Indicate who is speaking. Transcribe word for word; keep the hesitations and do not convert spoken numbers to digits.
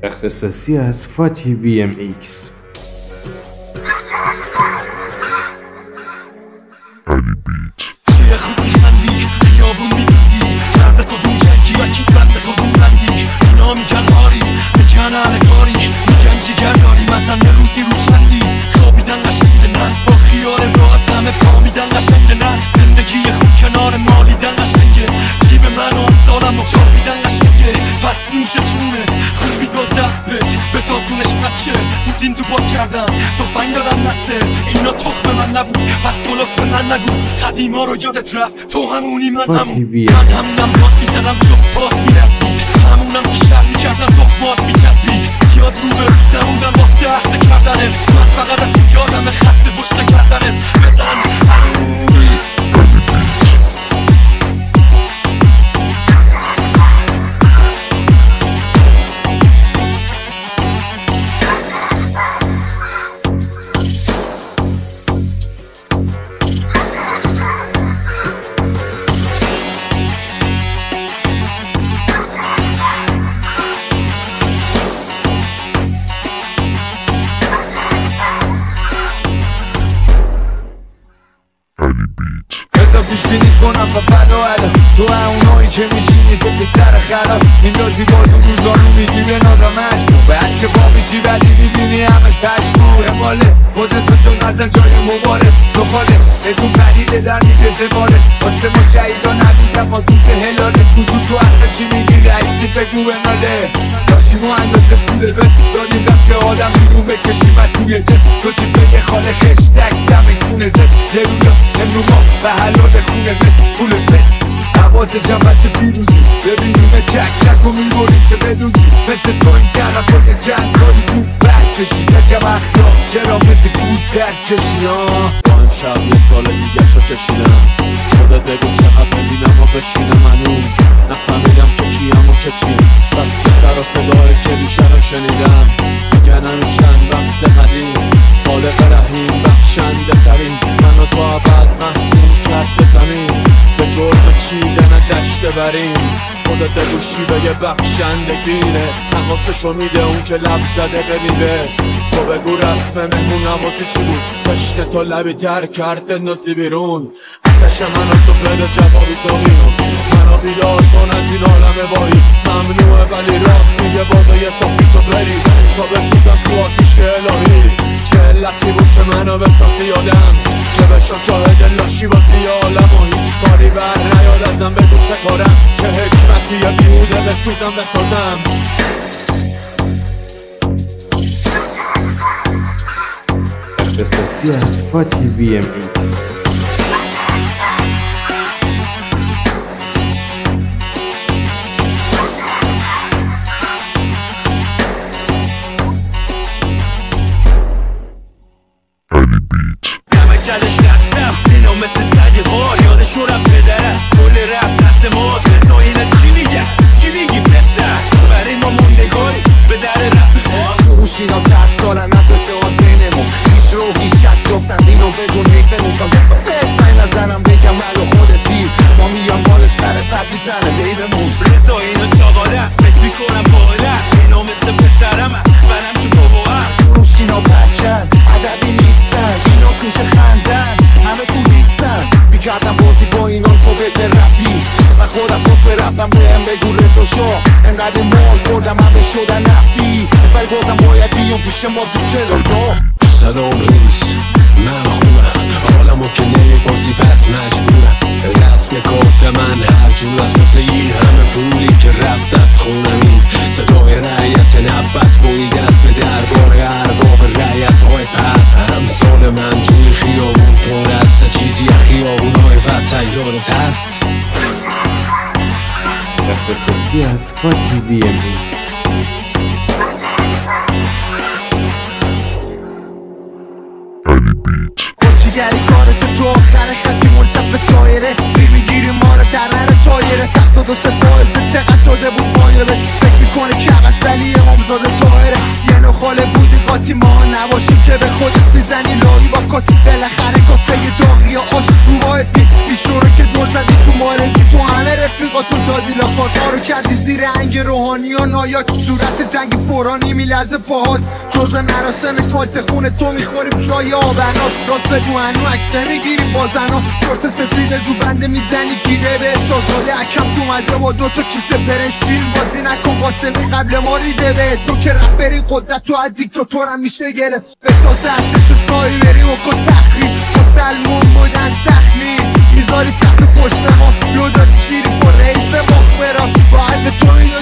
Speaker 1: اختصاصی از فاتی وی ام ایکس.
Speaker 2: چیه خوب میخندی خیابون میبندی مرد کدوم جنگی یکی بنده کدوم بندی اینا میگن هاری میگن اهل کاری میگن جیگر داری مثلا روزی رو چندی خوابیدن قشنگه نه با خیال راحت همه فهمیدن قشنگه نه زندگی خوب کنار مالیدن قشنگه جیب من و امثالم و چاپیدن قشنگه پس نوش جونت خوبی دو دست بت به تازونش بچه بودین دو بار کردن تو فنگ دادم نستت اینا تخم من نبود پس گلوف به من نگو قدیما رو یادت رفت تو همونی من همون من همونم داد میزنم جفت پاد میرفید همونم که شر میکردم تخمات میچسبید زیاد رو به رود نمودم واسه اخته کردنت من فقط از یادم خط پشت کردنت بزن همونی
Speaker 3: پیش بینید کنم و فردا الان تو اونایی که میشینی تو که سر خراب این رازی بازو روزانو میگی به نازم مجموع بعد که با میچی ولی میبینی همش پشمو اماله خودتو تو نزن جای مبارز تو خاله ادون پریده در میده زباله واسه ما شهیدا نبیدم بازوس هلاله بزو تو اصلا چی میگی رئیسی بگو بناله داشتیم و اندازه پوله بس دادیم دفت که آدم بیرون بکشیم از توی جسم تو چی بگه خاله خشتک دم کونه زد یه رویاست امرو ما به حلال خونه مثل پول بت حواس جمعه چه پیروزی ببینیم چک چک و میبوریم که بدوزی مثل تو این طرف های جنگ کاری بود برکشی یکم اخلاق چرا مثل گوز سر کشی ها
Speaker 4: با امشب یه سال دیگه شو کشیدم خودت بگو چقدر ببینم و بشینم هنوز نفهمیدم که کیم و که چیم بس که سر و صدای کلیشه رو شنیدم میگن همین چند وقت قدیم خالق رحیم بخشنده ترین منو تو عبد محکوم کرد به زمین به جرم چیدن دشته بریم خودت بگو شیوه بخشنده گیره حواسشو میده اون که لب زده بمیده تو بگو رسم مهمون نوازی چی بود پشت تو لبی تر کرد بندازی بیرون آتش منو تو بده جوابی ساقینو منو بیدار کن از این عالم بایی ممنوعه ولی راست میگه بادا یه صافی تو بری تا بسوزم تو آتیش الهی چه علتی بود که منو بسازی یادم که بشم شاهد لاشی بازی عالم و هیچ کاری بر نیاد ازم بگو چه کارم چه حکمتی بیهوده بسوزم بسازم
Speaker 1: اختصاصی از فاتی وی ام ایکس.
Speaker 2: نمکدش دستم اینو مثل سگ بار یادشو رفت پدرم کل رفت دست ماست رسایلت چی میگه چی میگی پسر برای ما موندگاری به در رفت خواست
Speaker 5: سروشینا ترس دارن از اتحاد بینمون هیچ رو هیچ کس گفتن اینو بگو نیفمون کن بهت سعی نظرم بگم ولو خودتی ما میان مال سر بد میزنه بیبمون
Speaker 2: رضا اینو چاقاله فکر میکنم باله اینو مثل پسرم منم که بابا هم
Speaker 5: سروشینا بچن عددی نیستن اینا توش خندن همه تو نیستن میکردم بازی با این الفابت رپی من خودم بود به رپم بهم بگو رضا شا انقدر مال خوردم همه شدن نفی ولی بازم باید بیام پیش ما تو کلاسا
Speaker 6: صدام نیست من خوبم عالمو که نمیپرسی پس مجبورم رسم کاش من هر جور از واسه این همه پولی که رفت از خونم این صدای رعیت نفس بوید است به دربار ارباب رعیت های پس همسال من توی خیابون پر است چیزی خیابون های وطن یادت هست
Speaker 1: اختصاصی از فاتی وی ام ایکس.
Speaker 5: گری کارت تو آخر خطی ملتف تایره زیر میگیری ما رو در هر تایره تخت و دوست فایزه چقدر داده بود مایره فکر میکنه که ولی امامزاده تایره یه نو خاله بودی قاطی ما نباشی که به خودت میزنی لایی با کاتی بالاخره کاسه داغی آش رو باید بی بیشوره که دو زدی تو مارزی تو همه رفیقاتون دادی لاخارتا رو کردی زیر انگ رو روحانی و نایاک صورت جنگ برانی میلرزه پاهات جز مراسم کالت خونه تو میخوریم چای آبنات راست بگو هنو عکس نمیگیریم با زنا شورت سفید جو بنده میزنی گیره به شازاده اکم اومده با دوتا کیسه برنج فیلم بازی نکن قاسمی قبل ما ریده به تو که رهبری قدرت تو از دیکتاتورم میشه گرفت بسازه ارتش سایی بری و کن تخریب مسلمون بودن سخمی میذاری سخت پشت ما لو دادی شیری پر رئیس مخبرا باید به تو